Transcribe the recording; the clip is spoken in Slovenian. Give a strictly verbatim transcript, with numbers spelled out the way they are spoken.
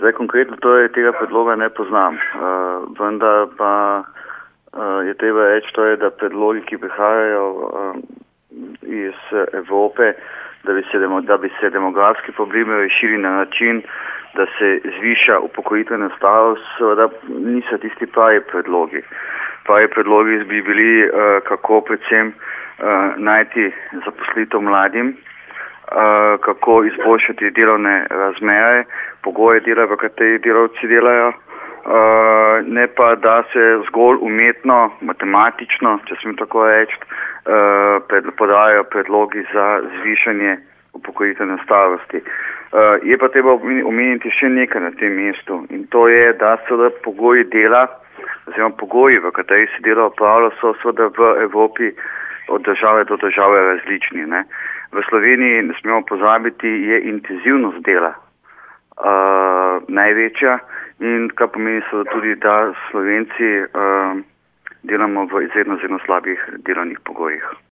Zdaj konkretno torej tega predloga ne poznam, uh, vendar pa uh, je treba reči, torej, da predlogi, ki prihajajo uh, iz Evrope, da bi, se demo, da bi se demografski problemi rešili na način, da se zviša upokojitvena starost, seveda niso tisti pravi predlogi. Pravi predlogi bi bili, uh, kako predvsem uh, najti zaposlitev mladim, Uh, kako izboljšati delovne razmere, pogoje dela, v kateri delavci delajo, uh, ne pa, da se zgolj umetno, matematično, če smem tako reči, uh, pred, podajo predlogi za zvišanje upokojitvene starosti. Uh, je pa treba omeniti še nekaj na tem mestu in to je, da seveda pogoji dela, oziroma pogoji, v kateri se delo opravlja, so seveda v Evropi od države do države različni, ne. V Sloveniji, ne smemo pozabiti, je intenzivnost dela uh, največja in kar pomeni so tudi, da Slovenci uh, delamo v izredno, izredno slabih delovnih pogojih.